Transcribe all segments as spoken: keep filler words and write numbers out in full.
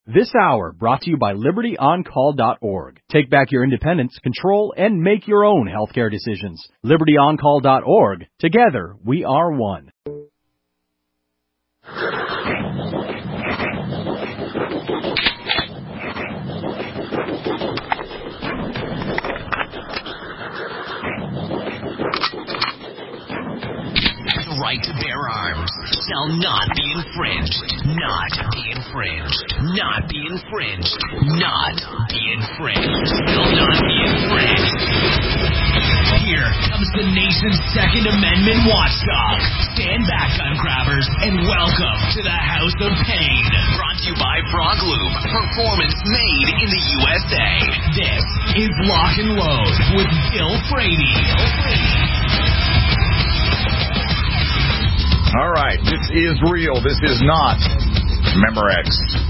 This hour brought to you by Liberty On Call dot org. Take back your independence, control, and make your own healthcare decisions. Liberty On Call dot org. Together, we are one. The right to bear arms shall not be infringed. Not be infringed. Not be infringed. Not be infringed. Shall not be infringed. Here comes the nation's Second Amendment watchdog. Stand back, gun grabbers, and welcome to the House of Pain. Brought to you by Frog Loop. Performance made in the U S A. This is Lock and Load with Bill Frady. Bill Frady. All right, this is real. This is not Memorex.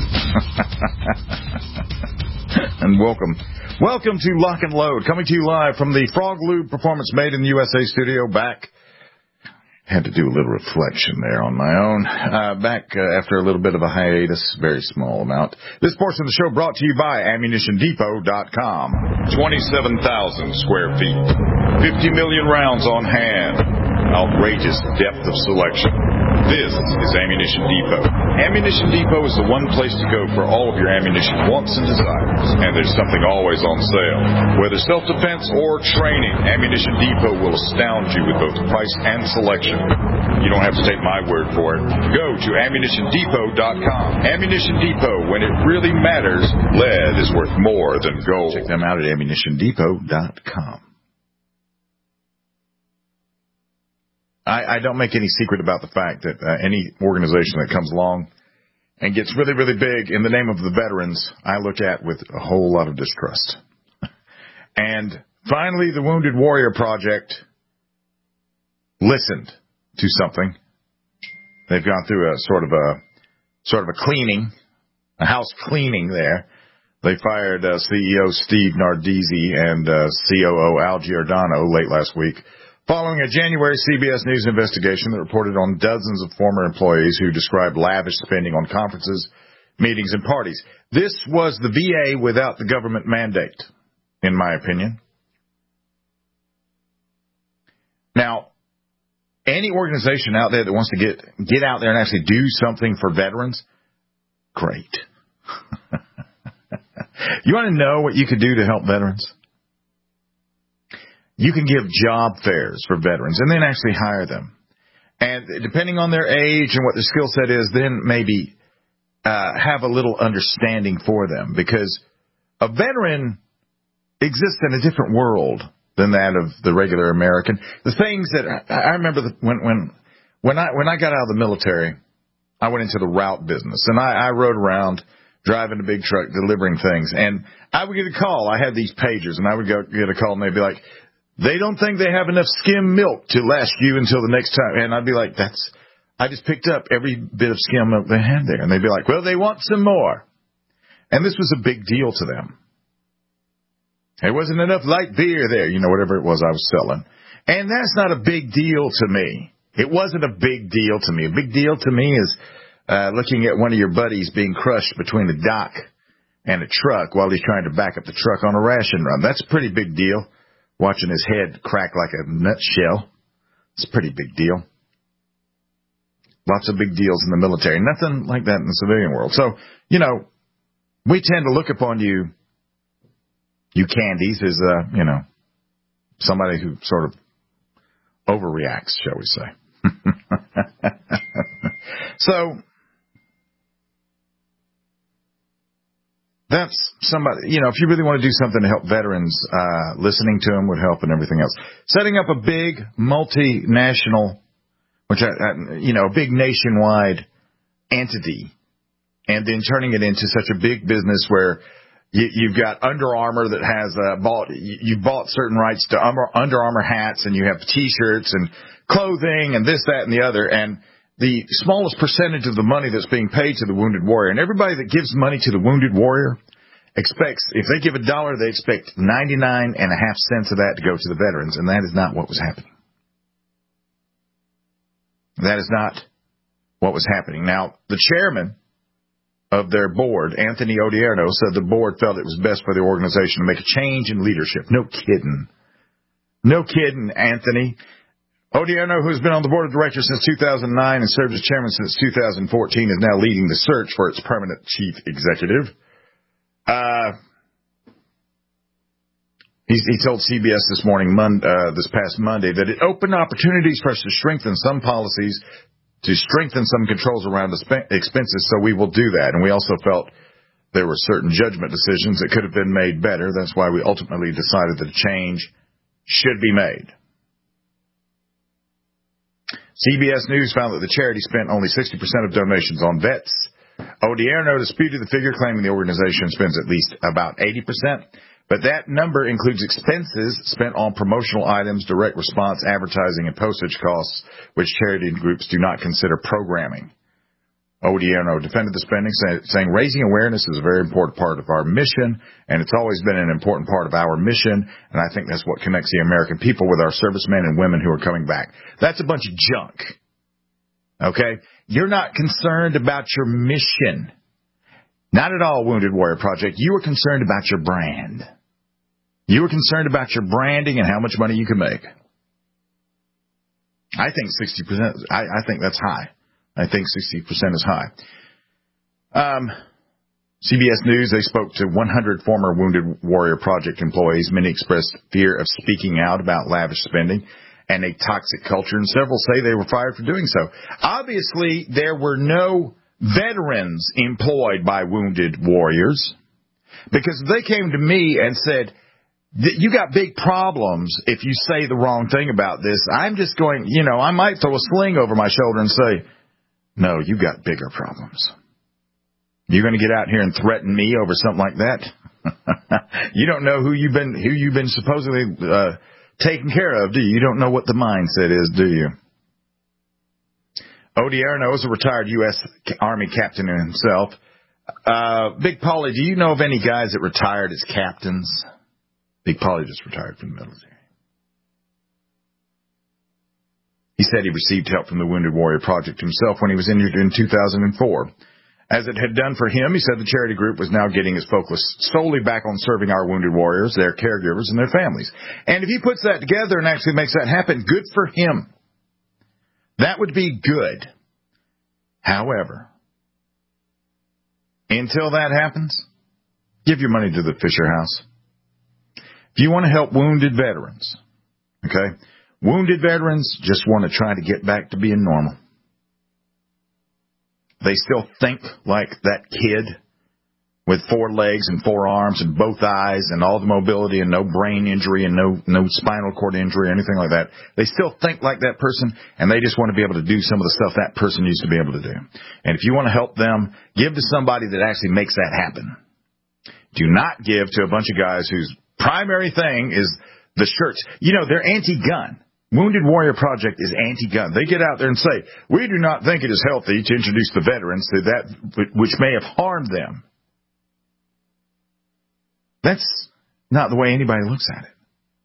And welcome. Welcome to Lock and Load, coming to you live from the Frog Lube Performance Made in the U S A studio. Back, had to do a little reflection there on my own. Uh, back uh, after a little bit of a hiatus, very small amount. This portion of the show brought to you by ammunition depot dot com. twenty-seven thousand square feet, fifty million rounds on hand. Outrageous depth of selection. This is Ammunition Depot. Ammunition Depot is the one place to go for all of your ammunition wants and desires. And there's something always on sale. Whether self-defense or training, Ammunition Depot will astound you with both price and selection. You don't have to take my word for it. Go to ammunition depot dot com. Ammunition Depot, when it really matters, lead is worth more than gold. Check them out at ammunition depot dot com. I, I don't make any secret about the fact that uh, any organization that comes along and gets really, really big in the name of the veterans, I look at with a whole lot of distrust. And finally, the Wounded Warrior Project listened to something. They've gone through a sort of a sort of a cleaning, a house cleaning there. They fired uh, C E O Steve Nardizzi and uh, C O O Al Giordano late last week, following a January C B S News investigation that reported on dozens of former employees who described lavish spending on conferences, meetings, and parties. This was the V A without the government mandate, in my opinion. Now, any organization out there that wants to get get out there and actually do something for veterans, great. You want to know what you could do to help veterans? You can give job fairs for veterans and then actually hire them. And depending on their age and what their skill set is, then maybe uh, have a little understanding for them. Because a veteran exists in a different world than that of the regular American. The things that I, I remember the, when when when I when I got out of the military, I went into the route business, and I, I rode around driving a big truck, delivering things. And I would get a call. I had these pagers, and I would go get a call, and they'd be like, they don't think they have enough skim milk to last you until the next time. And I'd be like, that's, I just picked up every bit of skim milk they had there. And they'd be like, well, they want some more. And this was a big deal to them. There wasn't enough light beer there, you know, whatever it was I was selling. And that's not a big deal to me. It wasn't a big deal to me. A big deal to me is uh, looking at one of your buddies being crushed between a dock and a truck while he's trying to back up the truck on a ration run. That's a pretty big deal. Watching his head crack like a nutshell. It's a pretty big deal. Lots of big deals in the military. Nothing like that in the civilian world. So, you know, we tend to look upon you, you candies, as, uh, you know, somebody who sort of overreacts, shall we say. So, that's somebody, you know, if you really want to do something to help veterans, uh, listening to them would help and everything else. Setting up a big multinational, which, I, I, you know, a big nationwide entity, and then turning it into such a big business where you, you've got Under Armour that has uh, bought, you bought certain rights to Under Armour hats, and you have T-shirts and clothing and this, that, and the other, and the smallest percentage of the money that's being paid to the Wounded Warrior. And everybody that gives money to the Wounded Warrior expects, if they give a dollar, they expect ninety-nine and a half cents of that to go to the veterans. And that is not what was happening. That is not what was happening. Now, the chairman of their board, Anthony Odierno, said the board felt it was best for the organization to make a change in leadership. No kidding. No kidding, Anthony. Odierno, who's been on the board of directors since two thousand nine and served as chairman since two thousand fourteen, is now leading the search for its permanent chief executive. Uh, he, he told C B S this morning, Monday, uh, this past Monday, that it opened opportunities for us to strengthen some policies, to strengthen some controls around expenses, so we will do that. And we also felt there were certain judgment decisions that could have been made better. That's why we ultimately decided that a change should be made. C B S News found that the charity spent only sixty percent of donations on vets. Odierno disputed the figure, claiming the organization spends at least about eighty percent. But that number includes expenses spent on promotional items, direct response, advertising, and postage costs, which charity groups do not consider programming. Odierno defended the spending, saying raising awareness is a very important part of our mission, and it's always been an important part of our mission, and I think that's what connects the American people with our servicemen and women who are coming back. That's a bunch of junk. Okay? You're not concerned about your mission. Not at all, Wounded Warrior Project. You are concerned about your brand. You are concerned about your branding and how much money you can make. I think sixty percent, I, I think that's high. I think sixty percent is high. Um, C B S News, they spoke to one hundred former Wounded Warrior Project employees. Many expressed fear of speaking out about lavish spending and a toxic culture, and several say they were fired for doing so. Obviously, there were no veterans employed by Wounded Warriors, because they came to me and said, you got big problems if you say the wrong thing about this. I'm just going, you know, I might throw a sling over my shoulder and say, no, you got bigger problems. You're going to get out here and threaten me over something like that? You don't know who you've been, who you've been supposedly uh, taken care of, do you? You don't know what the mindset is, do you? Odierno is a retired U S Army captain himself. Uh, Big Paulie, do you know of any guys that retired as captains? Big Paulie just retired from the military. He said he received help from the Wounded Warrior Project himself when he was injured in two thousand four. As it had done for him, he said the charity group was now getting his focus solely back on serving our wounded warriors, their caregivers, and their families. And if he puts that together and actually makes that happen, good for him. That would be good. However, until that happens, give your money to the Fisher House. If you want to help wounded veterans, okay, wounded veterans just want to try to get back to being normal. They still think like that kid with four legs and four arms and both eyes and all the mobility and no brain injury and no no spinal cord injury or anything like that. They still think like that person, and they just want to be able to do some of the stuff that person used to be able to do. And if you want to help them, give to somebody that actually makes that happen. Do not give to a bunch of guys whose primary thing is the shirts. You know, they're anti-gun. Wounded Warrior Project is anti-gun. They get out there and say, we do not think it is healthy to introduce the veterans to that which may have harmed them. That's not the way anybody looks at it.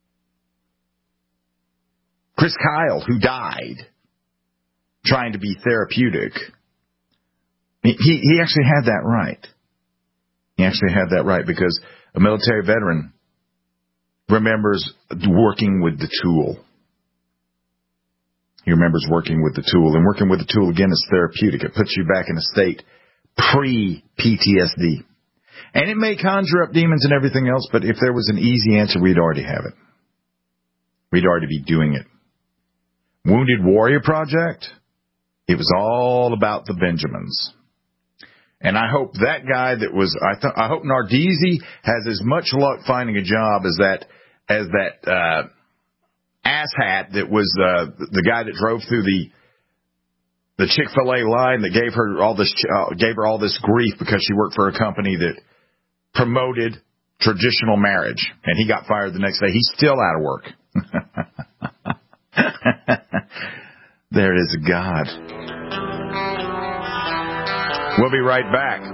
Chris Kyle, who died trying to be therapeutic, he, he actually had that right. He actually had that right because a military veteran remembers working with the tool. He remembers working with the tool, and working with the tool, again, is therapeutic. It puts you back in a state pre-P T S D. And it may conjure up demons and everything else, but if there was an easy answer, we'd already have it. We'd already be doing it. Wounded Warrior Project, it was all about the Benjamins. And I hope that guy that was, I, th- I hope Nardizzi has as much luck finding a job as that, as that, uh, asshat that was uh, the guy that drove through the the Chick-fil-A line that gave her all this uh, gave her all this grief because she worked for a company that promoted traditional marriage, and he got fired the next day. He's still out of work. There is a God. We'll be right back.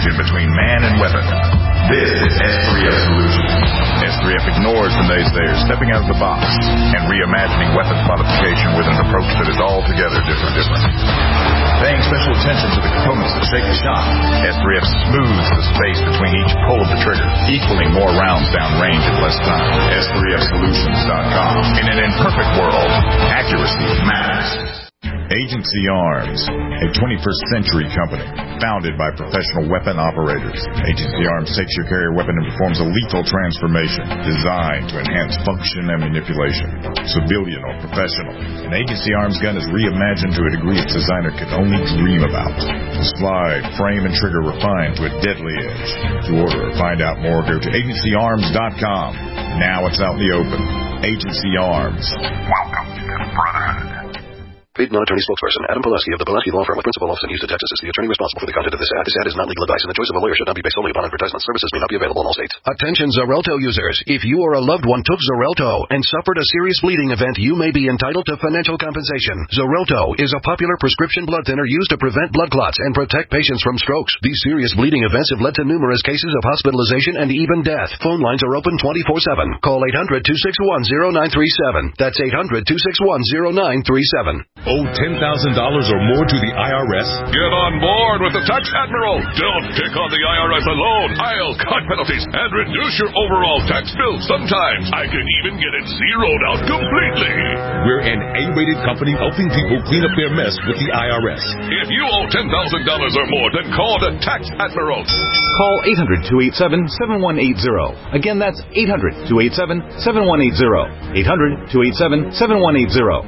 connection between man and weapon. This is S three F Solutions. S three F ignores the naysayers, stepping out of the box and reimagining weapons modification with an approach that is altogether different. different. Paying special attention to the components that shake the shot, S three F smooths the space between each pull of the trigger, equaling more rounds downrange in less time. S three F Solutions dot com. In an imperfect world, accuracy matters. Agency Arms, a twenty-first century company founded by professional weapon operators. Agency Arms takes your carrier weapon and performs a lethal transformation designed to enhance function and manipulation, civilian or professional. An Agency Arms gun is reimagined to a degree its designer could only dream about. Slide, frame, and trigger refined to a deadly edge. To order or find out more, go to agency arms dot com. Now it's out in the open. Agency Arms. Welcome to the Brotherhood. Paid non-attorney spokesperson Adam Pulaski of the Pulaski Law Firm with principal office in Houston, Texas is the attorney responsible for the content of this ad. This ad is not legal advice, and the choice of a lawyer should not be based solely upon advertisement. Services may not be available in all states. Attention Xarelto users. If you or a loved one took Xarelto and suffered a serious bleeding event, you may be entitled to financial compensation. Xarelto is a popular prescription blood thinner used to prevent blood clots and protect patients from strokes. These serious bleeding events have led to numerous cases of hospitalization and even death. Phone lines are open twenty-four seven. Call eight hundred, two six one, zero nine three seven. That's eight hundred, two six one, zero nine three seven. Owe ten thousand dollars or more to the I R S? Get on board with the Tax Admiral. Don't pick on the I R S alone. I'll cut penalties and reduce your overall tax bill. Sometimes I can even get it zeroed out completely. We're an A-rated company helping people clean up their mess with the I R S. If you owe ten thousand dollars or more, then call the Tax Admiral. Call eight hundred, two eight seven, seven one eight zero. Again, that's eight hundred, two eight seven, seven one eight zero. eight hundred, two eight seven, seven one eight zero.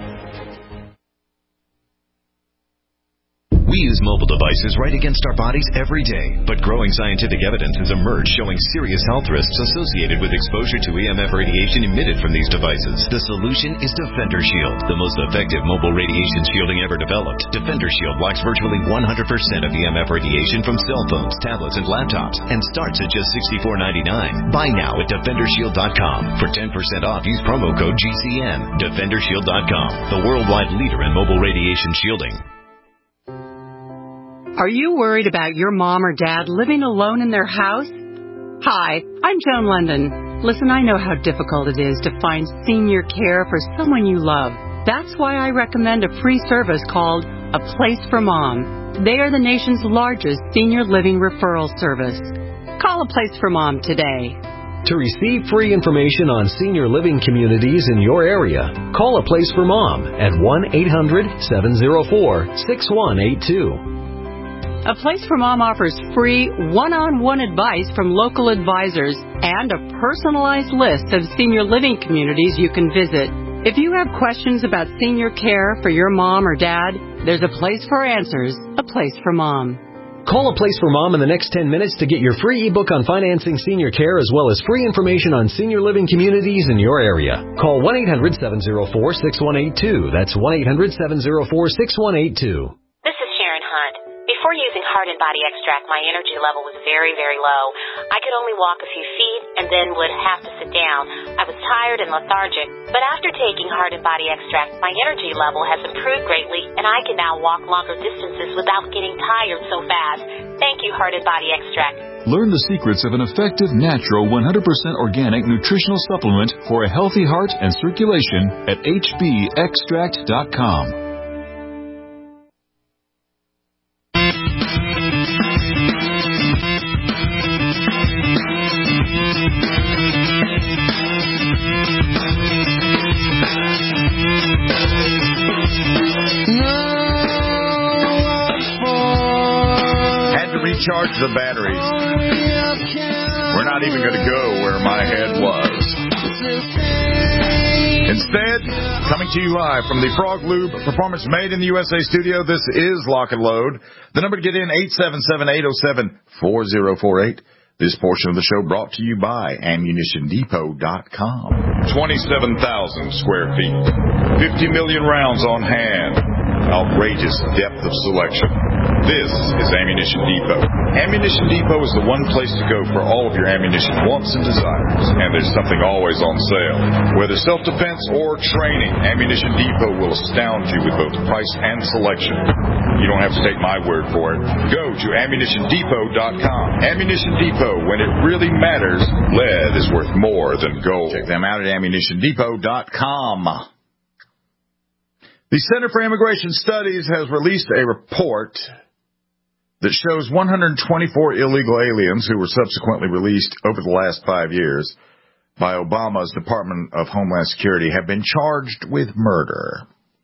We use mobile devices right against our bodies every day, but growing scientific evidence has emerged showing serious health risks associated with exposure to E M F radiation emitted from these devices. The solution is Defender Shield, the most effective mobile radiation shielding ever developed. Defender Shield blocks virtually one hundred percent of E M F radiation from cell phones, tablets, and laptops, and starts at just sixty-four ninety-nine. Buy now at defender shield dot com. For ten percent off, use promo code G C N. defender shield dot com, the worldwide leader in mobile radiation shielding. Are you worried about your mom or dad living alone in their house? Hi, I'm Joan London. Listen, I know how difficult it is to find senior care for someone you love. That's why I recommend a free service called A Place for Mom. They are the nation's largest senior living referral service. Call A Place for Mom today. To receive free information on senior living communities in your area, call A Place for Mom at one eight hundred, seven oh four, six one eight two. A Place for Mom offers free one-on-one advice from local advisors and a personalized list of senior living communities you can visit. If you have questions about senior care for your mom or dad, there's a place for answers, A Place for Mom. Call A Place for Mom in the next ten minutes to get your free ebook on financing senior care as well as free information on senior living communities in your area. Call one eight hundred, seven oh four, six one eight two. That's one eight hundred, seven oh four, six one eight two. This is Sharon Hunt. Before using Heart and Body Extract, my energy level was very, very low. I could only walk a few feet and then would have to sit down. I was tired and lethargic. But after taking Heart and Body Extract, my energy level has improved greatly, and I can now walk longer distances without getting tired so fast. Thank you, Heart and Body Extract. Learn the secrets of an effective, natural, one hundred percent organic nutritional supplement for a healthy heart and circulation at H B extract dot com. Recharge the batteries. We're not even going to go where my head was. Instead, coming to you live from the Frog Lube Performance Made in the U S A studio, this is Lock and Load. The number to get in, eight seven seven, eight oh seven, four oh four eight. This portion of the show brought to you by ammunition depot dot com. twenty-seven thousand square feet. fifty million rounds on hand. Outrageous depth of selection. This is Ammunition Depot. Ammunition Depot is the one place to go for all of your ammunition wants and desires. And there's something always on sale. Whether self-defense or training, Ammunition Depot will astound you with both price and selection. You don't have to take my word for it. Go to ammunition depot dot com. Ammunition Depot, when it really matters, lead is worth more than gold. Check them out at ammunition depot dot com. The Center for Immigration Studies has released a report that shows one hundred twenty-four illegal aliens who were subsequently released over the last five years by Obama's Department of Homeland Security have been charged with murder.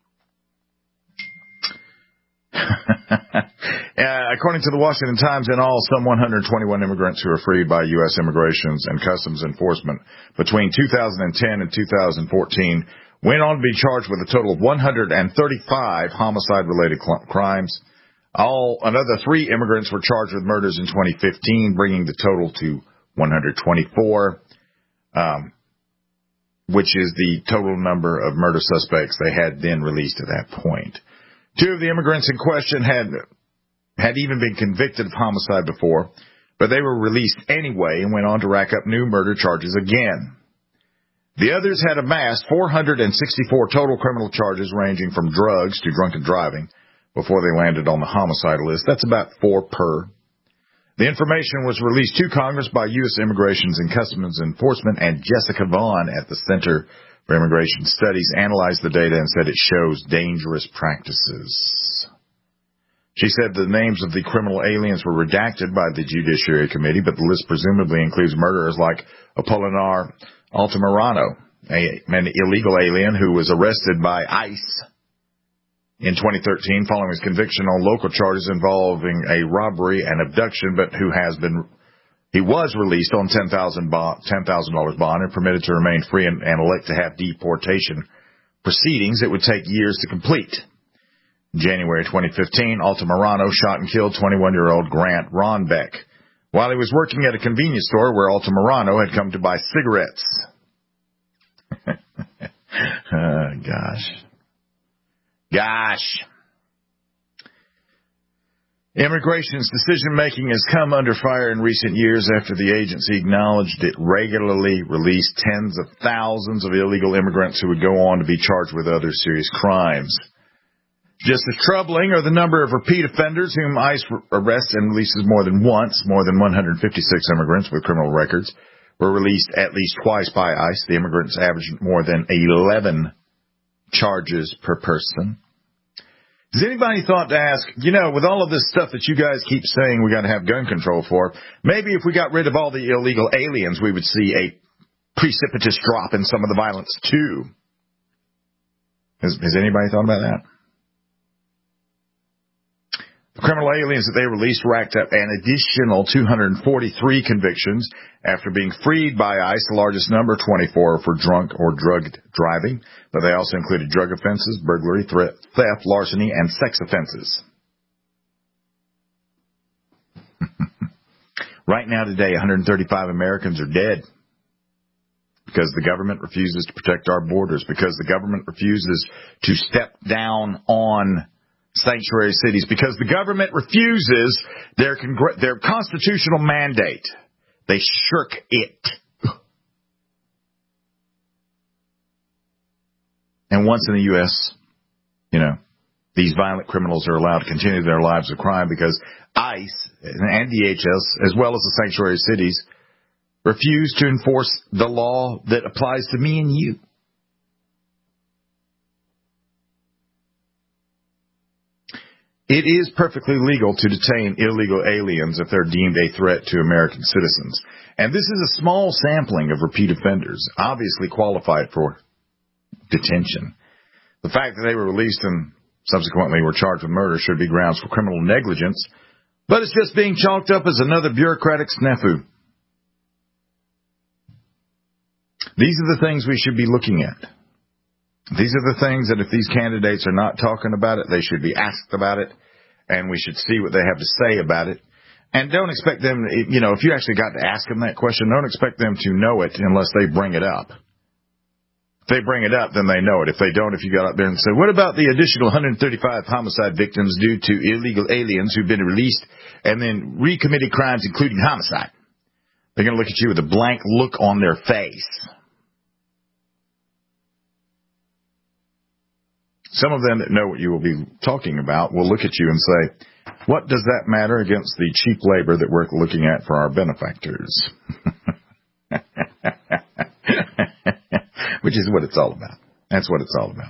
uh, according to the Washington Times, in all, some one hundred twenty-one immigrants who were freed by U S Immigrations and Customs Enforcement between two thousand ten and two thousand fourteen went on to be charged with a total of one hundred thirty-five homicide-related cl- crimes. All another three immigrants were charged with murders in twenty fifteen, bringing the total to one hundred twenty-four, um, which is the total number of murder suspects they had then released at that point. Two of the immigrants in question had had even been convicted of homicide before, but they were released anyway and went on to rack up new murder charges again. The others had amassed four hundred sixty-four total criminal charges ranging from drugs to drunken driving before they landed on the homicide list. That's about four per. The information was released to Congress by U S Immigrations and Customs Enforcement, and Jessica Vaughn at the Center for Immigration Studies analyzed the data and said it shows dangerous practices. She said the names of the criminal aliens were redacted by the Judiciary Committee, but the list presumably includes murderers like Apolinar Altamirano, an illegal alien who was arrested by ICE in twenty thirteen following his conviction on local charges involving a robbery and abduction, but who has been, he was released on ten thousand dollars bond and permitted to remain free and, and elect to have deportation proceedings that would take years to complete. In January twenty fifteen, Altamirano shot and killed twenty-one-year-old Grant Ronbeck while he was working at a convenience store where Altamirano had come to buy cigarettes. Oh, gosh. Gosh. Immigration's decision-making has come under fire in recent years after the agency acknowledged it regularly released tens of thousands of illegal immigrants who would go on to be charged with other serious crimes. Just as troubling are the number of repeat offenders whom ICE arrests and releases more than once. More than one hundred fifty-six immigrants with criminal records were released at least twice by ICE. The immigrants averaged more than eleven charges per person. Has anybody thought to ask, you know, with all of this stuff that you guys keep saying we got to have gun control for, maybe if we got rid of all the illegal aliens, we would see a precipitous drop in some of the violence too? Has, has anybody thought about that? The criminal aliens that they released racked up an additional two hundred forty-three convictions after being freed by ICE. The largest number, twenty-four, for drunk or drugged driving, but they also included drug offenses, burglary, threat, theft, larceny, and sex offenses. Right now today, one hundred thirty-five Americans are dead because the government refuses to protect our borders, because the government refuses to step down on sanctuary cities, because the government refuses their congr- their constitutional mandate. They shirk it. And once in the U S, you know, these violent criminals are allowed to continue their lives of crime because ICE and D H S, as well as the sanctuary cities, refuse to enforce the law that applies to me and you. It is perfectly legal to detain illegal aliens if they're deemed a threat to American citizens. And this is a small sampling of repeat offenders, obviously qualified for detention. The fact that they were released and subsequently were charged with murder should be grounds for criminal negligence, but it's just being chalked up as another bureaucratic snafu. These are the things we should be looking at. These are the things that if these candidates are not talking about it, they should be asked about it, and we should see what they have to say about it. And don't expect them, you know, if you actually got to ask them that question, don't expect them to know it unless they bring it up. If they bring it up, then they know it. If they don't, if you got out there and say, what about the additional one hundred thirty-five homicide victims due to illegal aliens who've been released and then recommitted crimes, including homicide? They're going to look at you with a blank look on their face. Some of them that know what you will be talking about will look at you and say, what does that matter against the cheap labor that we're looking at for our benefactors? Which is what it's all about. That's what it's all about.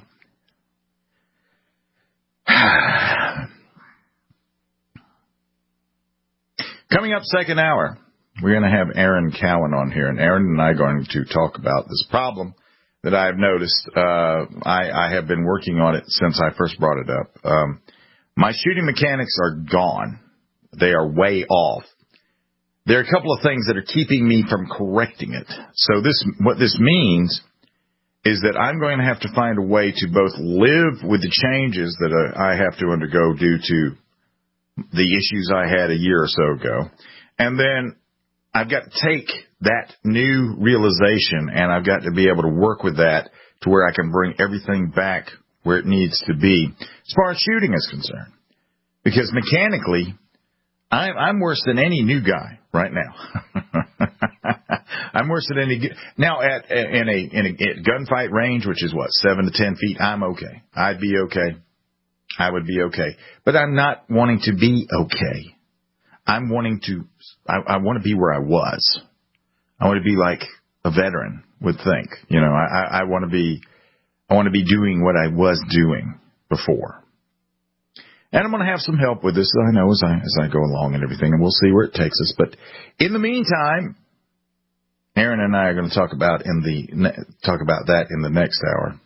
Coming up second hour, we're going to have Aaron Cowan on here, and Aaron and I are going to talk about this problem that I've noticed. Uh, I, I have been working on it since I first brought it up. Um, my shooting mechanics are gone. They are way off. There are a couple of things that are keeping me from correcting it. So this, what this means is that I'm going to have to find a way to both live with the changes that uh, I have to undergo due to the issues I had a year or so ago. And then I've got to take that new realization and I've got to be able to work with that to where I can bring everything back where it needs to be as far as shooting is concerned. Because mechanically, I'm, I'm worse than any new guy right now. I'm worse than any. Now at in a in a at gunfight range, which is what seven to ten feet, I'm okay. I'd be okay. I would be okay. But I'm not wanting to be okay. I'm wanting to. I, I want to be where I was. I want to be like a veteran would think. You know, I, I, I want to be. I want to be doing what I was doing before. And I'm going to have some help with this, I know, as I as I go along and everything, and we'll see where it takes us. But in the meantime, Aaron and I are going to talk about in the talk about that in the next hour.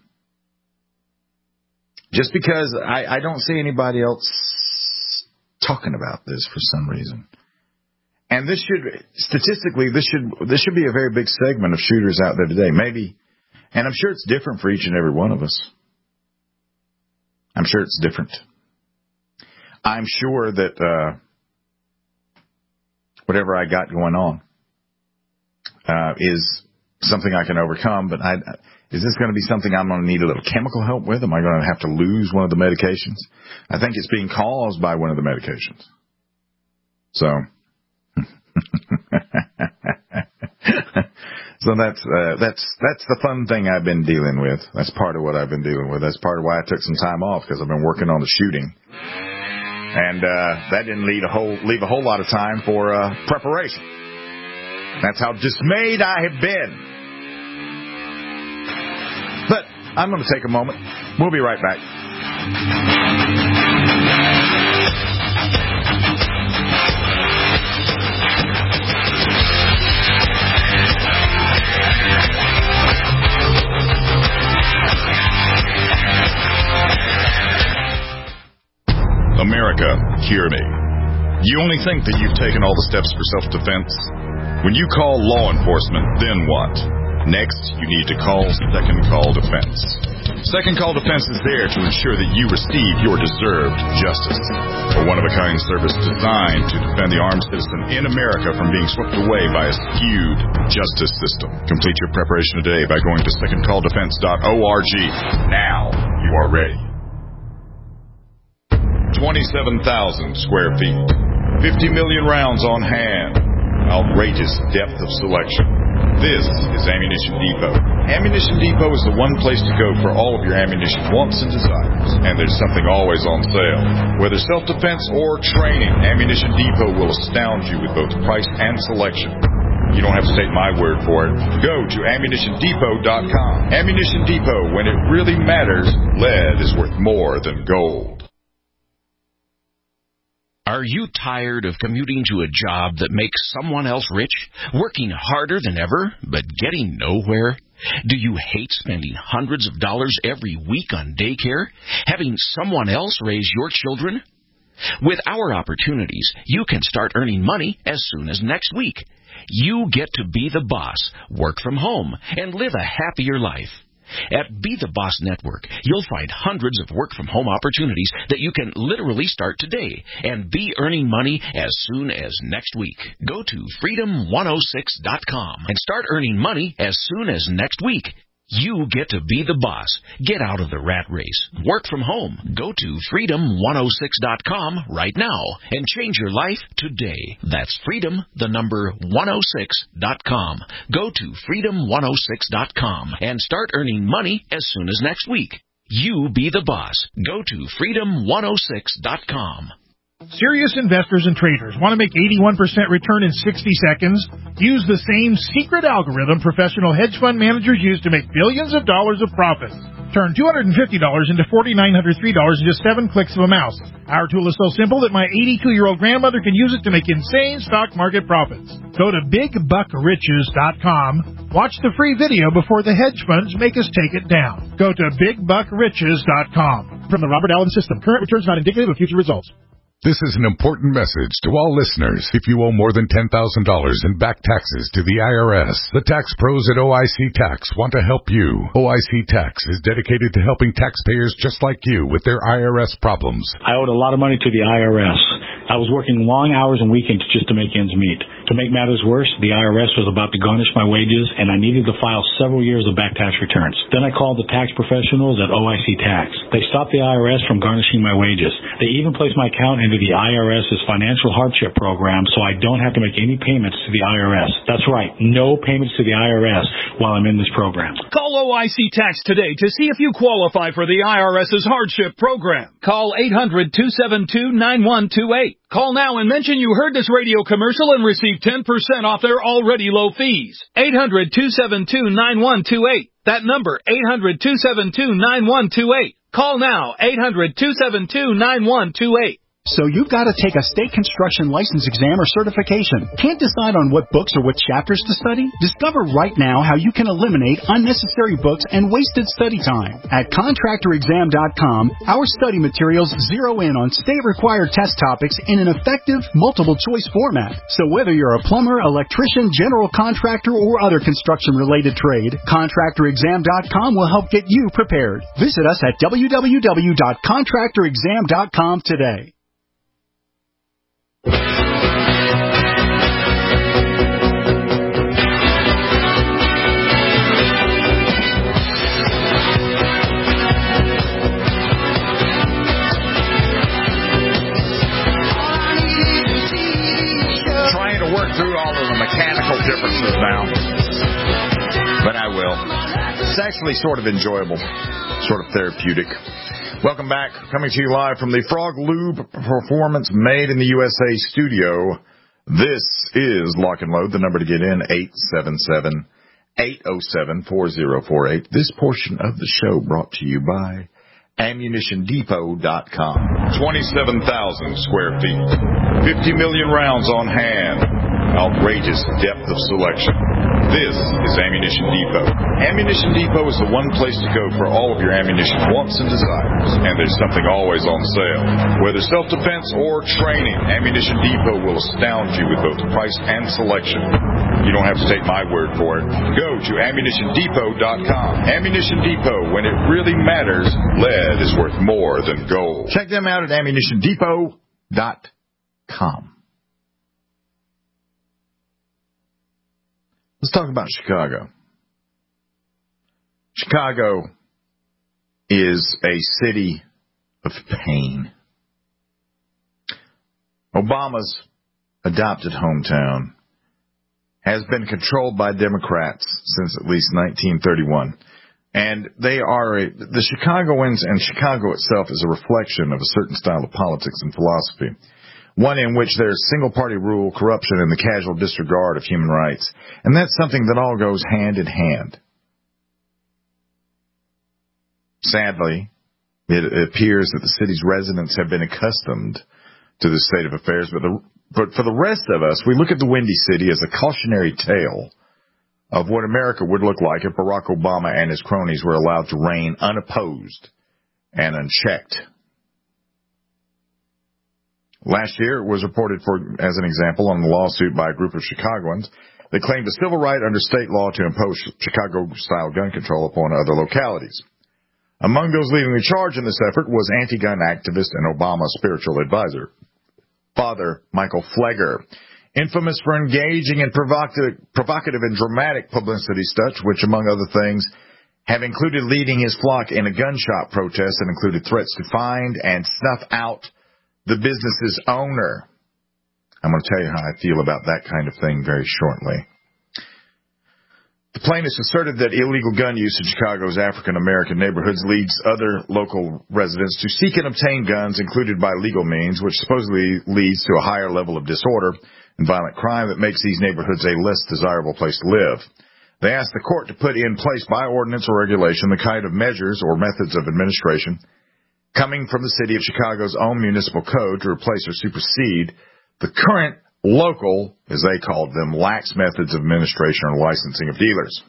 Just because I, I don't see anybody else talking about this for some reason. And this should, statistically, this should this should be a very big segment of shooters out there today. Maybe, and I'm sure it's different for each and every one of us. I'm sure it's different. I'm sure that uh, whatever I got going on uh, is something I can overcome, but I, is this going to be something I'm going to need a little chemical help with? Am I going to have to lose one of the medications? I think it's being caused by one of the medications. So, so that's uh, that's that's the fun thing I've been dealing with. That's part of what I've been dealing with. That's part of why I took some time off, because I've been working on the shooting. And uh, that didn't leave a whole leave a whole lot of time for uh, preparation. That's how dismayed I have been. But I'm going to take a moment. We'll be right back. America, hear me. You only think that you've taken all the steps for self-defense? When you call law enforcement, then what? Next, you need to call Second Call Defense. Second Call Defense is there to ensure that you receive your deserved justice. A one-of-a-kind service designed to defend the armed citizen in America from being swept away by a skewed justice system. Complete your preparation today by going to second call defense dot org. Now you are ready. twenty-seven thousand square feet, fifty million rounds on hand, outrageous depth of selection. This is Ammunition Depot. Ammunition Depot is the one place to go for all of your ammunition wants and desires. And there's something always on sale. Whether self-defense or training, Ammunition Depot will astound you with both price and selection. You don't have to take my word for it. Go to ammunition depot dot com. Ammunition Depot, when it really matters, lead is worth more than gold. Are you tired of commuting to a job that makes someone else rich, working harder than ever, but getting nowhere? Do you hate spending hundreds of dollars every week on daycare, having someone else raise your children? With our opportunities, you can start earning money as soon as next week. You get to be the boss, work from home, and live a happier life. At Be the Boss Network, you'll find hundreds of work-from-home opportunities that you can literally start today and be earning money as soon as next week. Go to freedom one oh six dot com and start earning money as soon as next week. You get to be the boss. Get out of the rat race. Work from home. Go to freedom one oh six dot com right now and change your life today. That's freedom, the number one oh six dot com. Go to freedom one oh six dot com and start earning money as soon as next week. You be the boss. Go to freedom one oh six dot com. Serious investors and traders want to make eighty-one percent return in sixty seconds? Use the same secret algorithm professional hedge fund managers use to make billions of dollars of profits. Turn two hundred fifty dollars into four thousand nine hundred three dollars in just seven clicks of a mouse. Our tool is so simple that my eighty-two-year-old grandmother can use it to make insane stock market profits. Go to big buck riches dot com. Watch the free video before the hedge funds make us take it down. Go to big buck riches dot com. From the Robert Allen System, current returns not indicative of future results. This is an important message to all listeners. If you owe more than ten thousand dollars in back taxes to the I R S, the tax pros at O I C Tax want to help you. O I C Tax is dedicated to helping taxpayers just like you with their I R S problems. I owed a lot of money to the I R S. I was working long hours and weekends just to make ends meet. To make matters worse, the I R S was about to garnish my wages, and I needed to file several years of back tax returns. Then I called the tax professionals at O I C Tax. They stopped the I R S from garnishing my wages. They even placed my account into the IRS's financial hardship program, so I don't have to make any payments to the I R S. That's right, no payments to the I R S while I'm in this program. Call O I C Tax today to see if you qualify for the I R S's hardship program. Call eight hundred, two seven two, nine one two eight. Call now and mention you heard this radio commercial and receive ten percent off their already low fees. eight hundred, two seven two, nine one two eight. That number, eight hundred, two seven two, nine one two eight. Call now, eight hundred, two seven two, nine one two eight. So you've got to take a state construction license exam or certification. Can't decide on what books or what chapters to study? Discover right now how you can eliminate unnecessary books and wasted study time. At contractor exam dot com, our study materials zero in on state-required test topics in an effective, multiple-choice format. So whether you're a plumber, electrician, general contractor, or other construction-related trade, contractor exam dot com will help get you prepared. Visit us at w w w dot contractor exam dot com today. Trying to work through all of the mechanical differences now, but I will. It's actually sort of enjoyable, sort of therapeutic. Welcome back. Coming to you live from the Frog Lube Performance Made in the U S A studio. This is Lock and Load. The number to get in, eight seven seven, eight oh seven, four oh four eight. This portion of the show brought to you by ammunition depot dot com. twenty-seven thousand square feet. fifty million rounds on hand. Outrageous depth of selection. This is Ammunition Depot. Ammunition Depot is the one place to go for all of your ammunition wants and desires. And there's something always on sale. Whether self-defense or training, Ammunition Depot will astound you with both price and selection. You don't have to take my word for it. Go to ammunition depot dot com. Ammunition Depot, when it really matters, lead is worth more than gold. Check them out at ammunition depot dot com. Let's talk about Chicago. Chicago is a city of pain. Obama's adopted hometown has been controlled by Democrats since at least nineteen thirty-one. And they are, a, the Chicagoans and Chicago itself is a reflection of a certain style of politics and philosophy. One in which there's single-party rule, corruption, and the casual disregard of human rights. And that's something that all goes hand in hand. Sadly, it appears that the city's residents have been accustomed to this state of affairs. But, the, but for the rest of us, we look at the Windy City as a cautionary tale of what America would look like if Barack Obama and his cronies were allowed to reign unopposed and unchecked. Last year, it was reported, for, as an example, on a lawsuit by a group of Chicagoans that claimed a civil right under state law to impose Chicago-style gun control upon other localities. Among those leading the charge in this effort was anti-gun activist and Obama's spiritual advisor, Father Michael Pfleger, infamous for engaging in provocative, provocative and dramatic publicity stunts, which, among other things, have included leading his flock in a gun shop protest that included threats to find and snuff out the business's owner. I'm going to tell you how I feel about that kind of thing very shortly. The plaintiffs asserted that illegal gun use in Chicago's African-American neighborhoods leads other local residents to seek and obtain guns included by legal means, which supposedly leads to a higher level of disorder and violent crime that makes these neighborhoods a less desirable place to live. They asked the court to put in place by ordinance or regulation the kind of measures or methods of administration coming from the city of Chicago's own municipal code to replace or supersede the current local, as they called them, lax methods of administration or licensing of dealers.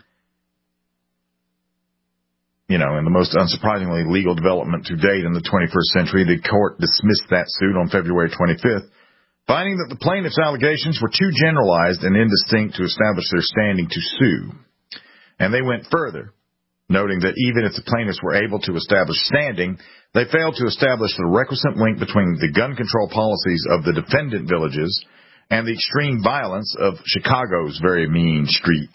You know, in the most unsurprisingly legal development to date in the twenty-first century, the court dismissed that suit on February twenty-fifth, finding that the plaintiff's allegations were too generalized and indistinct to establish their standing to sue. And they went further, noting that even if the plaintiffs were able to establish standing, they failed to establish the requisite link between the gun control policies of the defendant villages and the extreme violence of Chicago's very mean streets.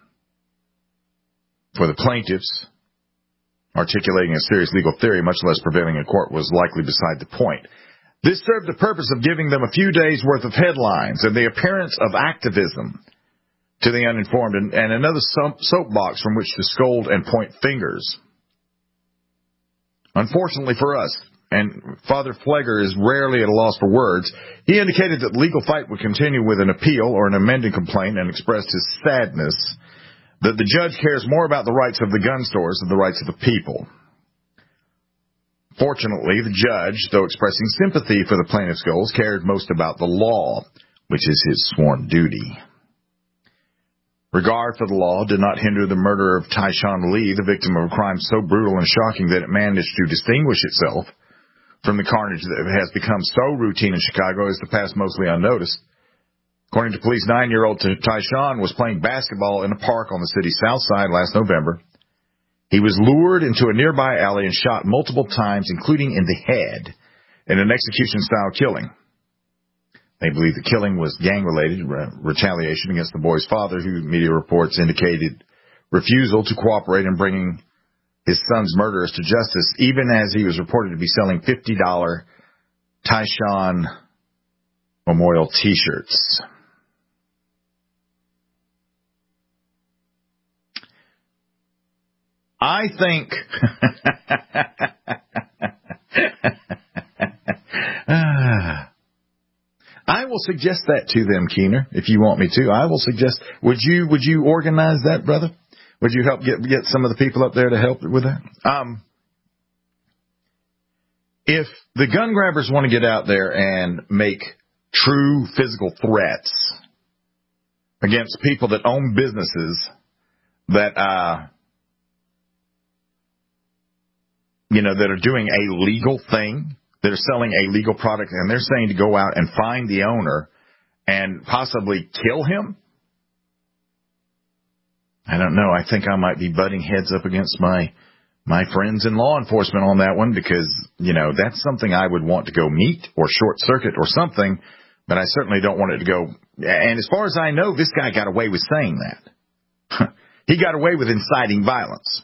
For the plaintiffs, articulating a serious legal theory, much less prevailing in court, was likely beside the point. This served the purpose of giving them a few days' worth of headlines and the appearance of activism to the uninformed, and, and another soapbox from which to scold and point fingers. Unfortunately for us, and Father Pfleger is rarely at a loss for words, he indicated that the legal fight would continue with an appeal or an amended complaint and expressed his sadness that the judge cares more about the rights of the gun stores than the rights of the people. Fortunately, the judge, though expressing sympathy for the plaintiff's goals, cared most about the law, which is his sworn duty. Regard for the law did not hinder the murder of Tyshawn Lee, the victim of a crime so brutal and shocking that it managed to distinguish itself from the carnage that has become so routine in Chicago as to pass mostly unnoticed. According to police, nine-year-old Tyshawn was playing basketball in a park on the city's south side last November. He was lured into a nearby alley and shot multiple times, including in the head, in an execution-style killing. They believe the killing was gang-related re- retaliation against the boy's father, who media reports indicated refusal to cooperate in bringing his son's murderers to justice, even as he was reported to be selling fifty dollars Tyshawn Memorial T-shirts. I think... I will suggest that to them, Keener, if you want me to. I will suggest. Would you Would you organize that, brother? Would you help get get some of the people up there to help with that? Um, if the gun grabbers want to get out there and make true physical threats against people that own businesses that, uh, you know, that are doing a legal thing, that are selling a legal product, and they're saying to go out and find the owner and possibly kill him, I don't know. I think I might be butting heads up against my my friends in law enforcement on that one because, you know, that's something I would want to go meet or short circuit or something, but I certainly don't want it to go. And as far as I know, this guy got away with saying that. He got away with inciting violence.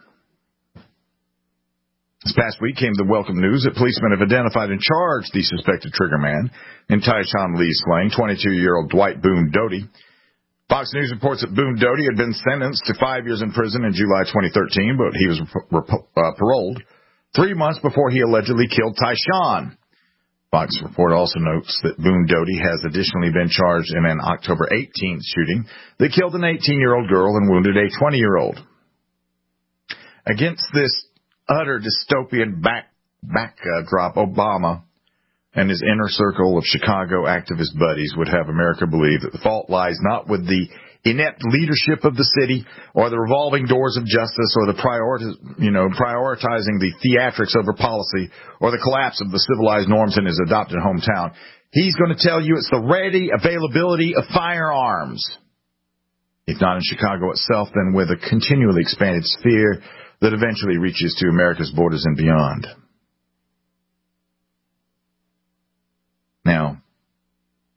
This past week came the welcome news that policemen have identified and charged the suspected triggerman in Tyshawn Lee's slaying, twenty-two-year-old Dwight Boone Doty. Fox News reports that Boone Doty had been sentenced to five years in prison in July twenty thirteen, but he was uh, paroled three months before he allegedly killed Tyshawn. Fox report also notes that Boone Doty has additionally been charged in an October eighteenth shooting that killed an eighteen-year-old girl and wounded a twenty-year-old. Against this utter dystopian back, backdrop, Obama and his inner circle of Chicago activist buddies would have America believe that the fault lies not with the inept leadership of the city or the revolving doors of justice or the prioritiz, you know, prioritizing the theatrics over policy or the collapse of the civilized norms in his adopted hometown. He's going to tell you it's the ready availability of firearms. If not in Chicago itself, then with a continually expanded sphere that eventually reaches to America's borders and beyond. Now,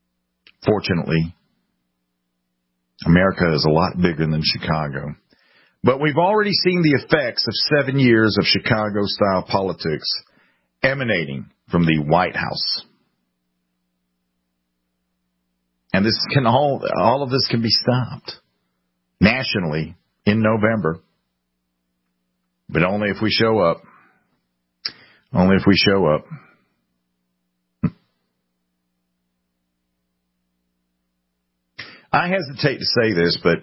fortunately, America is a lot bigger than Chicago. But we've already seen the effects of seven years of Chicago-style politics emanating from the White House. And this can all, all of this can be stopped nationally in November. But only if we show up. Only if we show up. I hesitate to say this, but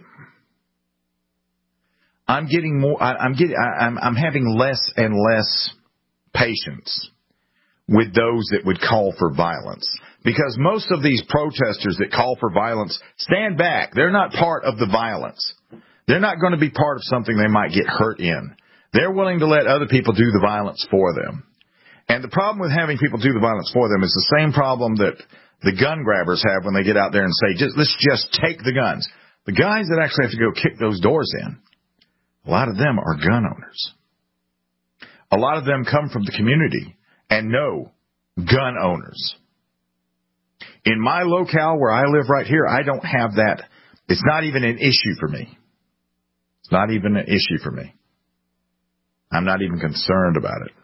I'm getting more. I, I'm getting. I, I'm, I'm having less and less patience with those that would call for violence, because most of these protesters that call for violence stand back. They're not part of the violence. They're not going to be part of something they might get hurt in. They're willing to let other people do the violence for them. And the problem with having people do the violence for them is the same problem that the gun grabbers have when they get out there and say, just, let's just take the guns. The guys that actually have to go kick those doors in, a lot of them are gun owners. A lot of them come from the community and know gun owners. In my locale where I live right here, I don't have that. It's not even an issue for me. It's not even an issue for me. I'm not even concerned about it.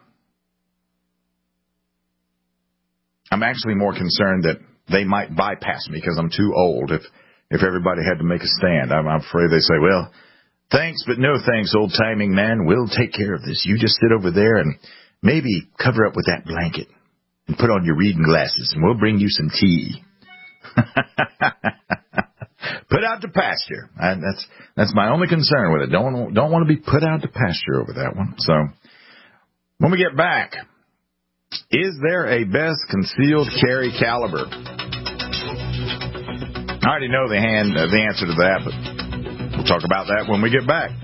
I'm actually more concerned that they might bypass me because I'm too old. If if everybody had to make a stand, I'm, I'm afraid they say, well, thanks, but no thanks, old-timing man. We'll take care of this. You just sit over there and maybe cover up with that blanket and put on your reading glasses, and we'll bring you some tea. Put out to pasture. I, that's that's my only concern with it. Don't don't want to be put out to pasture over that one. So when we get back, is there a best concealed carry caliber? I already know the hand uh, the answer to that, but we'll talk about that when we get back.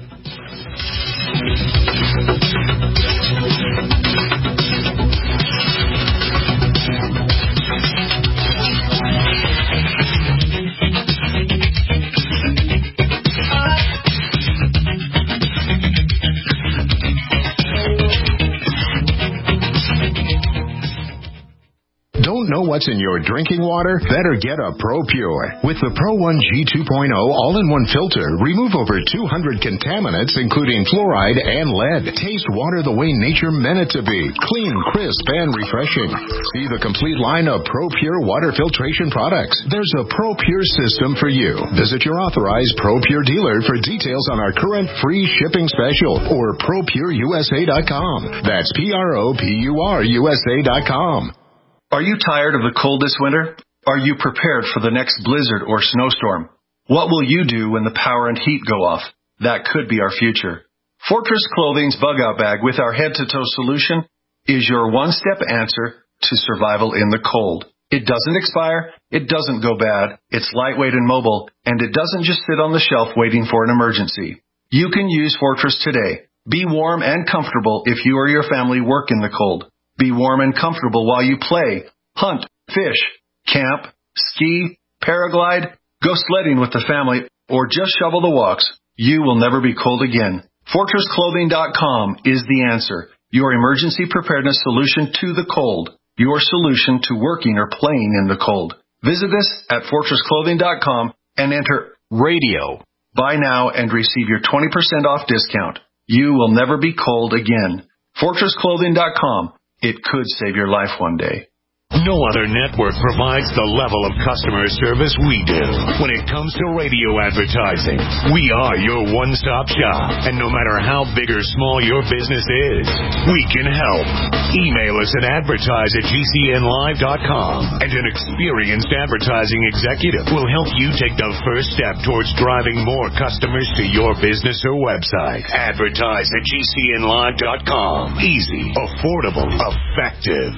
Don't know what's in your drinking water? Better get a ProPure. With the Pro one G two point oh all-in-one filter, remove over two hundred contaminants, including fluoride and lead. Taste water the way nature meant it to be. Clean, crisp, and refreshing. See the complete line of ProPure water filtration products. There's a ProPure system for you. Visit your authorized ProPure dealer for details on our current free shipping special or Pro Pure U S A dot com. That's P R O P U R U S A dot com. Are you tired of the cold this winter? Are you prepared for the next blizzard or snowstorm? What will you do when the power and heat go off? That could be our future. Fortress Clothing's Bug Out Bag with our head-to-toe solution is your one-step answer to survival in the cold. It doesn't expire, it doesn't go bad, it's lightweight and mobile, and it doesn't just sit on the shelf waiting for an emergency. You can use Fortress today. Be warm and comfortable if you or your family work in the cold. Be warm and comfortable while you play, hunt, fish, camp, ski, paraglide, go sledding with the family, or just shovel the walks. You will never be cold again. Fortress Clothing dot com is the answer. Your emergency preparedness solution to the cold. Your solution to working or playing in the cold. Visit us at Fortress Clothing dot com and enter radio. Buy now and receive your twenty percent off discount. You will never be cold again. Fortress Clothing dot com. It could save your life one day. No other network provides the level of customer service we do. When it comes to radio advertising, we are your one-stop shop. And no matter how big or small your business is, we can help. Email us at advertise at G C N live dot com, and an experienced advertising executive will help you take the first step towards driving more customers to your business or website. Advertise at G C N live dot com. Easy, affordable, effective.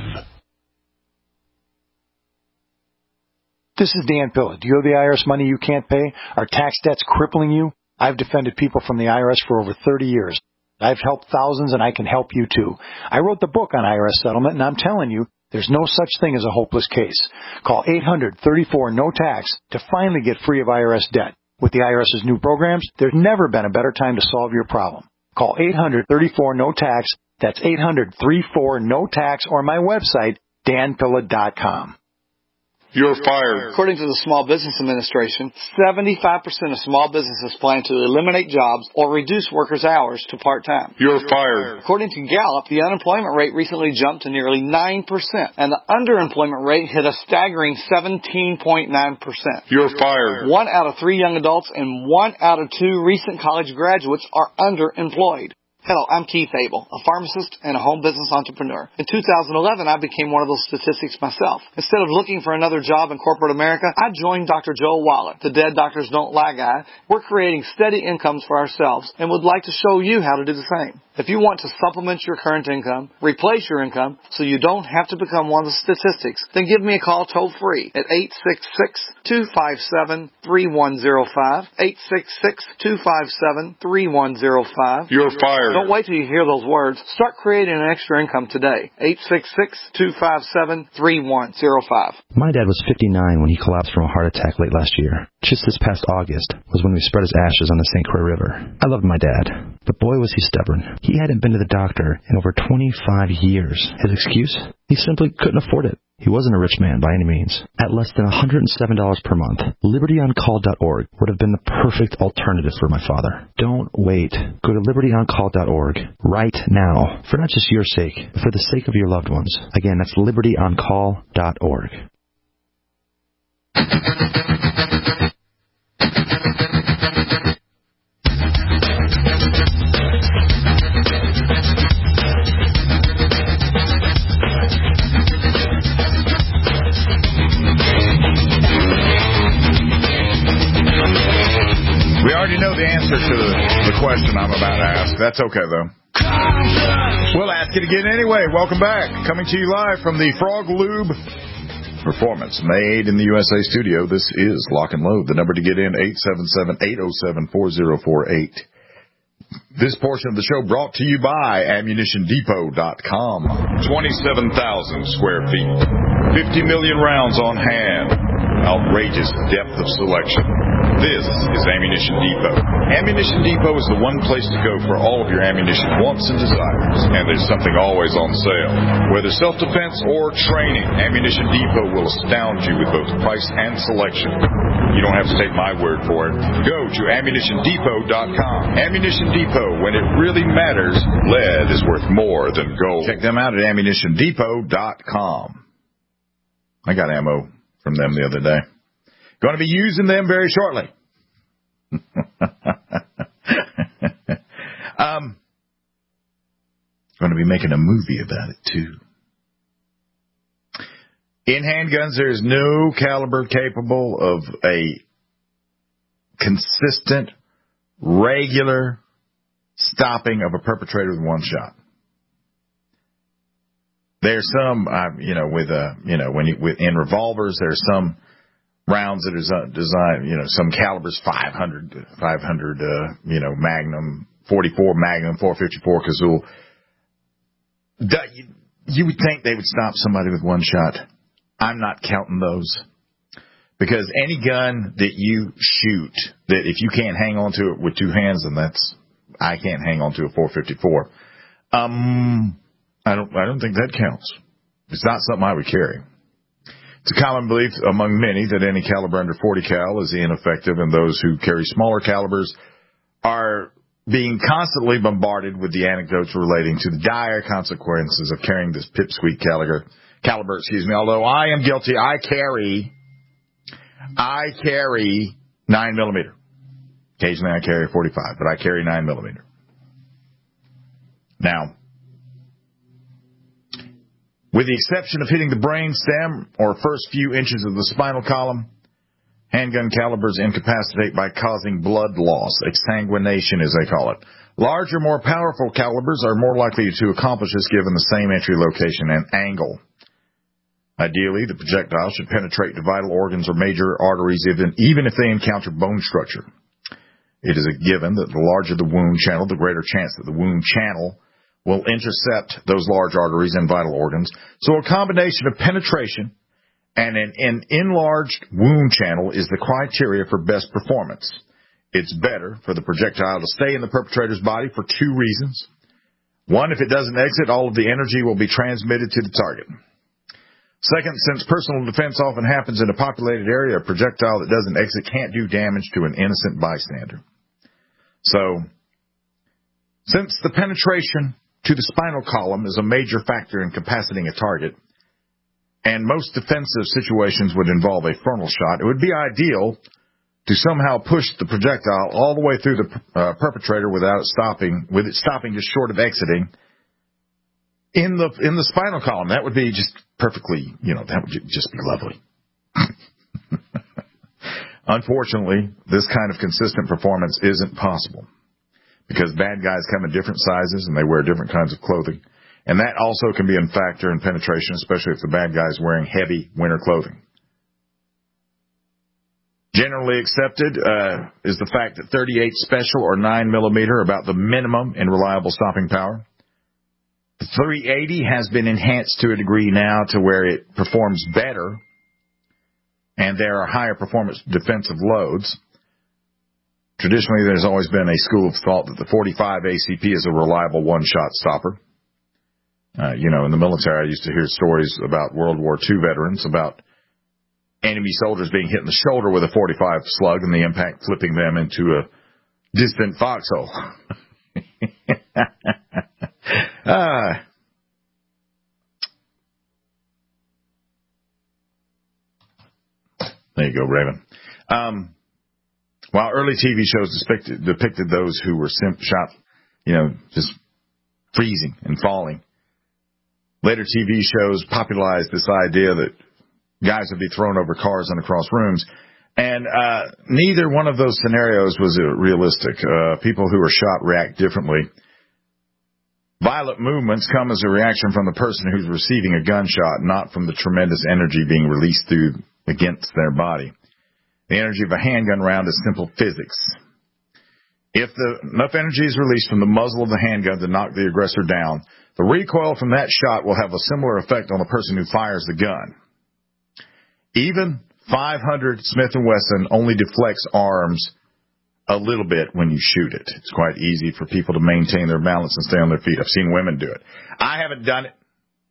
This is Dan Pilla. Do you owe the I R S money you can't pay? Are tax debts crippling you? I've defended people from the I R S for over thirty years. I've helped thousands, and I can help you too. I wrote the book on I R S settlement, and I'm telling you, there's no such thing as a hopeless case. Call eight hundred, thirty-four, no tax to finally get free of I R S debt. With the IRS's new programs, there's never been a better time to solve your problem. Call eight hundred, thirty-four, no tax. That's eight hundred, thirty-four, no tax, or my website, dan pilla dot com. You're fired. According to the Small Business Administration, seventy-five percent of small businesses plan to eliminate jobs or reduce workers' hours to part-time. You're fired. According to Gallup, the unemployment rate recently jumped to nearly nine percent, and the underemployment rate hit a staggering seventeen point nine percent. You're fired. One out of three young adults and one out of two recent college graduates are underemployed. Hello, I'm Keith Abel, a pharmacist and a home business entrepreneur. In two thousand eleven, I became one of those statistics myself. Instead of looking for another job in corporate America, I joined Doctor Joel Wallach, the Dead Doctors Don't Lie guy. We're creating steady incomes for ourselves and would like to show you how to do the same. If you want to supplement your current income, replace your income, so you don't have to become one of the statistics, then give me a call toll-free at eight six six, two five seven, three one zero five, eight six six, two five seven, three one zero five. You're fired. Don't wait till you hear those words. Start creating an extra income today. eight six six, two five seven, three one zero five. My dad was fifty-nine when he collapsed from a heart attack late last year. Just this past August was when we spread his ashes on the Saint Croix River. I loved my dad, but boy was he stubborn. He hadn't been to the doctor in over twenty-five years. His excuse? He simply couldn't afford it. He wasn't a rich man by any means. At less than one hundred seven dollars per month, liberty on call dot org would have been the perfect alternative for my father. Don't wait. Go to liberty on call dot org right now, for not just your sake, but for the sake of your loved ones. Again, that's liberty on call dot org. We already know the answer to the, the question I'm about to ask. That's okay, though. We'll ask it again anyway. Welcome back. Coming to you live from the Frog Lube Performance Made in the U S A studio. This is Lock and Load. The number to get in, eight seven seven, eight oh seven, four oh four eight. This portion of the show brought to you by ammunition depot dot com. twenty-seven thousand square feet. fifty million rounds on hand. Outrageous depth of selection. This is Ammunition Depot. Ammunition Depot is the one place to go for all of your ammunition wants and desires. And there's something always on sale. Whether self-defense or training, Ammunition Depot will astound you with both price and selection. You don't have to take my word for it. Go to ammunition depot dot com. Ammunition Depot, when it really matters, lead is worth more than gold. Check them out at ammunition depot dot com. I got ammo from them the other day. Going to be using them very shortly. um, going to be making a movie about it, too. In handguns, there is no caliber capable of a consistent, regular stopping of a perpetrator with one shot. There's some, uh, you know, with uh, you know, when you, with, in revolvers, there's some rounds that are designed, you know, some calibers five hundred, five hundred, uh, you know, Magnum, forty-four Magnum, four fifty-four Cazul. You, you would think they would stop somebody with one shot. I'm not counting those. Because any gun that you shoot, that if you can't hang on to it with two hands, then that's, I can't hang on to a four fifty-four. Um, I don't, I don't think that counts. It's not something I would carry. It's a common belief among many that any caliber under forty cal is ineffective, and those who carry smaller calibers are being constantly bombarded with the anecdotes relating to the dire consequences of carrying this pipsqueak caliber, caliber, excuse me. Although I am guilty, I carry, I carry nine millimeter. Occasionally I carry forty-five, but I carry nine millimeter. Now, with the exception of hitting the brain stem or first few inches of the spinal column, handgun calibers incapacitate by causing blood loss, exsanguination as they call it. Larger, more powerful calibers are more likely to accomplish this given the same entry location and angle. Ideally, the projectile should penetrate to vital organs or major arteries even, even if they encounter bone structure. It is a given that the larger the wound channel, the greater chance that the wound channel will intercept those large arteries and vital organs. So a combination of penetration and an, an enlarged wound channel is the criteria for best performance. It's better for the projectile to stay in the perpetrator's body for two reasons. One, if it doesn't exit, all of the energy will be transmitted to the target. Second, since personal defense often happens in a populated area, a projectile that doesn't exit can't do damage to an innocent bystander. So, since the penetration to the spinal column is a major factor in incapacitating a target, and most defensive situations would involve a frontal shot, it would be ideal to somehow push the projectile all the way through the uh, perpetrator without it stopping, with it stopping just short of exiting in the in the spinal column. That would be just perfectly, you know, that would just be lovely. Unfortunately, this kind of consistent performance isn't possible because bad guys come in different sizes and they wear different kinds of clothing. And that also can be a factor in penetration, especially if the bad guy is wearing heavy winter clothing. Generally accepted uh, is the fact that thirty-eight special or nine millimeter are about the minimum in reliable stopping power. The three eighty has been enhanced to a degree now to where it performs better, and there are higher performance defensive loads. Traditionally, there's always been a school of thought that the forty-five A C P is a reliable one-shot stopper. Uh, you know, in the military, I used to hear stories about World War Two veterans about enemy soldiers being hit in the shoulder with a forty-five slug and the impact flipping them into a distant foxhole. ah. There you go, Raven. Um, while early T V shows depicted, depicted those who were simp shot, you know, just freezing and falling, later T V shows popularized this idea that guys would be thrown over cars and across rooms. And uh, neither one of those scenarios was uh, realistic. Uh, people who are shot react differently. Violent movements come as a reaction from the person who's receiving a gunshot, not from the tremendous energy being released through against their body. The energy of a handgun round is simple physics. If the, enough energy is released from the muzzle of the handgun to knock the aggressor down, the recoil from that shot will have a similar effect on the person who fires the gun. Even five hundred Smith and Wesson only deflects arms a little bit when you shoot it. It's quite easy for people to maintain their balance and stay on their feet. I've seen women do it. I haven't done it.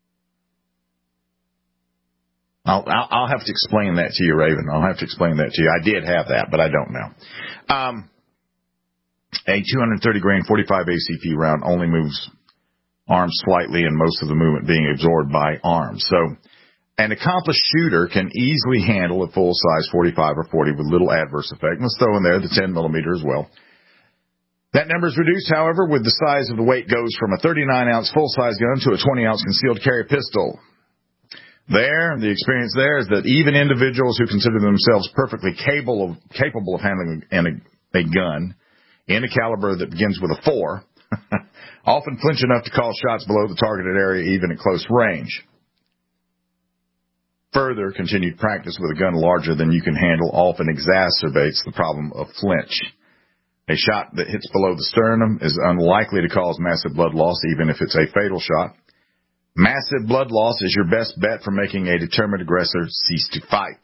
I'll, I'll, I'll have to explain that to you, Raven. I'll have to explain that to you. I did have that, but I don't now. Um, a two hundred thirty grain forty-five A C P round only moves arms slightly, and most of the movement being absorbed by arms. So an accomplished shooter can easily handle a full-size forty-five or forty with little adverse effect. Let's throw in there the ten millimeter as well. That number is reduced, however, with the size of the weight goes from a thirty-nine ounce full-size gun to a twenty ounce concealed carry pistol. There, the experience there is that even individuals who consider themselves perfectly capable of, capable of handling a, a gun in a caliber that begins with a four often flinch enough to call shots below the targeted area even at close range. Further, continued practice with a gun larger than you can handle often exacerbates the problem of flinch. A shot that hits below the sternum is unlikely to cause massive blood loss, even if it's a fatal shot. Massive blood loss is your best bet for making a determined aggressor cease to fight.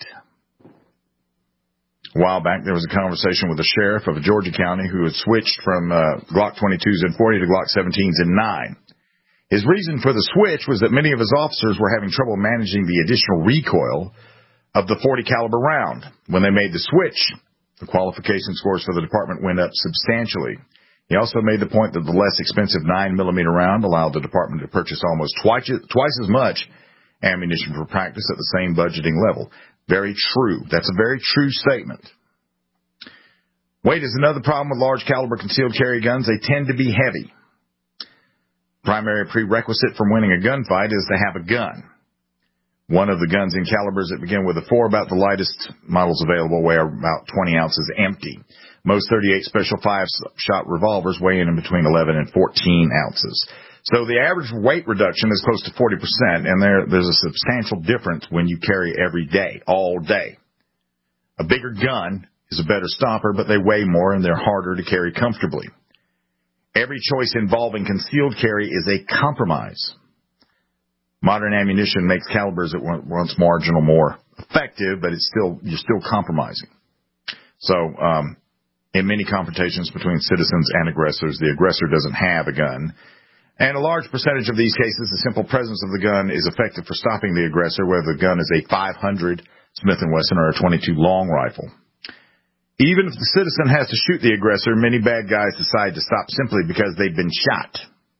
A while back, there was a conversation with the sheriff of a Georgia county who had switched from uh, Glock twenty-twos and forty to Glock seventeens and nine. His reason for the switch was that many of his officers were having trouble managing the additional recoil of the forty caliber round. When they made the switch, the qualification scores for the department went up substantially. He also made the point that the less expensive nine millimeter round allowed the department to purchase almost twice, twice as much ammunition for practice at the same budgeting level. Very true. That's a very true statement. Weight is another problem with large caliber concealed carry guns. They tend to be heavy. Primary prerequisite for winning a gunfight is to have a gun. One of the guns in calibers that begin with a four, about the lightest models available, weigh about twenty ounces empty. Most thirty-eight Special five-shot revolvers weigh in between eleven and fourteen ounces. So the average weight reduction is close to forty percent, and there, there's a substantial difference when you carry every day, all day. A bigger gun is a better stopper, but they weigh more and they're harder to carry comfortably. Every choice involving concealed carry is a compromise. Modern ammunition makes calibers that were once marginal more effective, but it's still you're still compromising. So um, in many confrontations between citizens and aggressors, the aggressor doesn't have a gun. And a large percentage of these cases, the simple presence of the gun is effective for stopping the aggressor, whether the gun is a five hundred Smith and Wesson or a twenty-two long rifle. Even if the citizen has to shoot the aggressor, many bad guys decide to stop simply because they've been shot.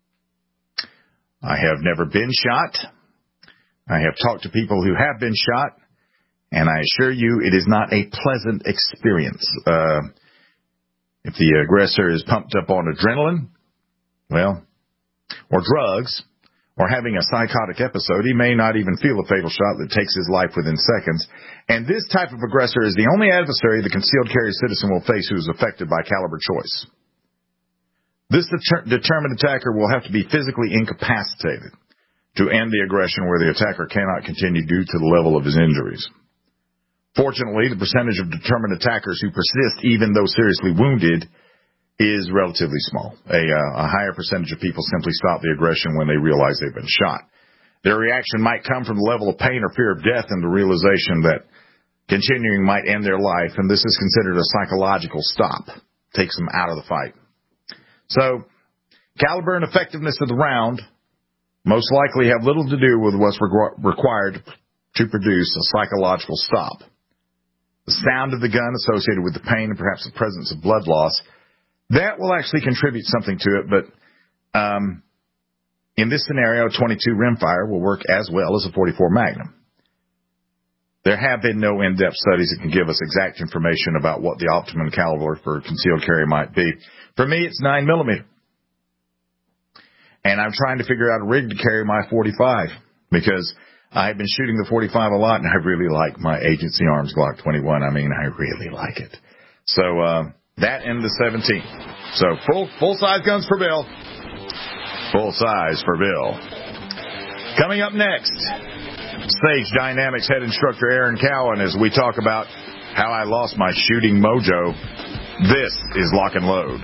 I have never been shot. I have talked to people who have been shot, and I assure you it is not a pleasant experience. Uh, if the aggressor is pumped up on adrenaline, well, or drugs, or having a psychotic episode, he may not even feel a fatal shot that takes his life within seconds. And this type of aggressor is the only adversary the concealed carry citizen will face who is affected by caliber choice. This deter- determined attacker will have to be physically incapacitated to end the aggression where the attacker cannot continue due to the level of his injuries. Fortunately, the percentage of determined attackers who persist even though seriously wounded is relatively small. A, uh, a higher percentage of people simply stop the aggression when they realize they've been shot. Their reaction might come from the level of pain or fear of death and the realization that continuing might end their life, and this is considered a psychological stop. Takes them out of the fight. So, caliber and effectiveness of the round most likely have little to do with what's re- required to produce a psychological stop. The sound of the gun associated with the pain and perhaps the presence of blood loss, that will actually contribute something to it, but um, in this scenario, twenty-two rimfire will work as well as a forty-four Magnum. There have been no in-depth studies that can give us exact information about what the optimum caliber for concealed carry might be. For me, it's nine millimeter. And I'm trying to figure out a rig to carry my forty-five because I've been shooting the forty-five a lot, and I really like my Agency Arms Glock twenty-one. I mean, I really like it. So uh, that and the seventeen. So full full size guns for Bill. Full size for Bill. Coming up next, Sage Dynamics head instructor Aaron Cowan as we talk about how I lost my shooting mojo. This is Lock and Load.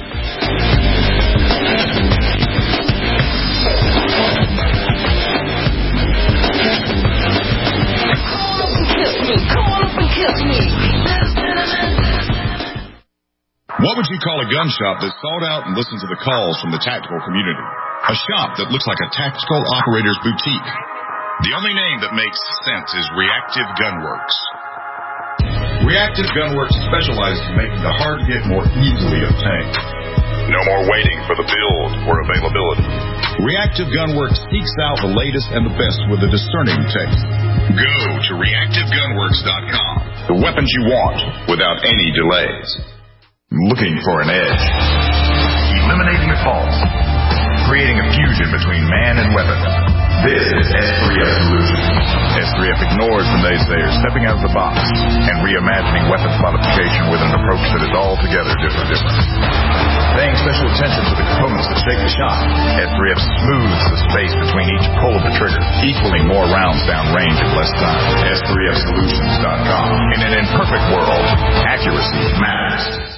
What would you call a gun shop that sought out and listened to the calls from the tactical community? A shop that looks like a tactical operator's boutique. The only name that makes sense is Reactive Gunworks. Reactive Gunworks specializes in making the hard get more easily obtained. No more waiting for the build or availability. Reactive Gunworks seeks out the latest and the best with a discerning taste. Go to reactive gunworks dot com. The weapons you want without any delays. Looking for an edge. Eliminating the faults. Creating a fusion between man and weapon. This is S three F Solutions. S three F ignores the naysayers, stepping out of the box and reimagining weapons modification with an approach that is altogether different. different. Paying special attention to the components that shape the shot, S three F smooths the space between each pull of the trigger, equaling more rounds down range in less time. S three F solutions dot com. In an imperfect world, accuracy matters.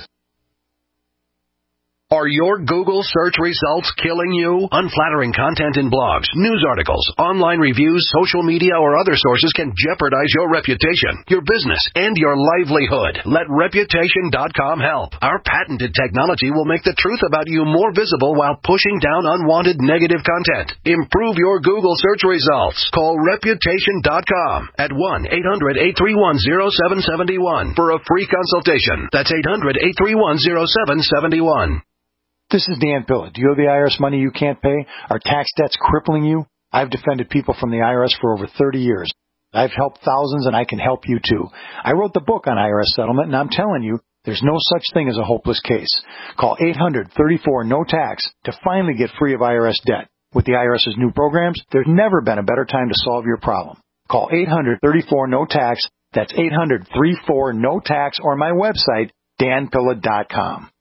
Are your Google search results killing you? Unflattering content in blogs, news articles, online reviews, social media, or other sources can jeopardize your reputation, your business, and your livelihood. Let reputation dot com help. Our patented technology will make the truth about you more visible while pushing down unwanted negative content. Improve your Google search results. Call reputation dot com at one eight hundred eight three one zero seven seven one for a free consultation. That's eight hundred eight three one zero seven seven one. This is Dan Pilla. Do you owe the I R S money you can't pay? Are tax debts crippling you? I've defended people from the I R S for over thirty years. I've helped thousands, and I can help you too. I wrote the book on I R S settlement, and I'm telling you, there's no such thing as a hopeless case. Call eight hundred thirty-four no tax to finally get free of I R S debt. With the IRS's new programs, there's never been a better time to solve your problem. Call eight hundred thirty-four no tax. That's eight hundred thirty-four no tax, or my website, dan pilla dot com.